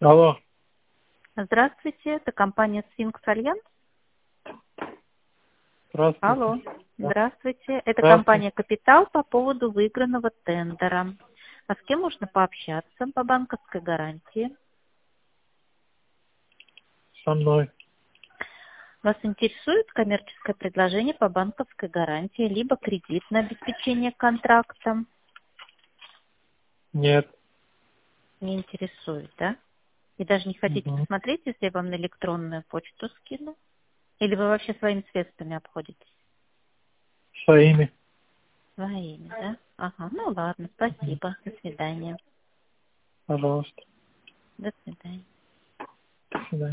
Алло, Здравствуйте, это компания Sphinx Альянс. здравствуйте. Алло, Да. здравствуйте. Это Здравствуйте. компания Капитал по поводу выигранного тендера. А с кем можно пообщаться по банковской гарантии? Со мной. Вас интересует коммерческое предложение по банковской гарантии, либо кредитное обеспечение контракта? Нет. Не интересует, да? И даже не хотите Угу. посмотреть, если я вам на электронную почту скину? Или вы вообще своими средствами обходитесь? Своими. Своими, да? Ага, ну ладно, спасибо. До свидания. Пожалуйста. До свидания. До свидания.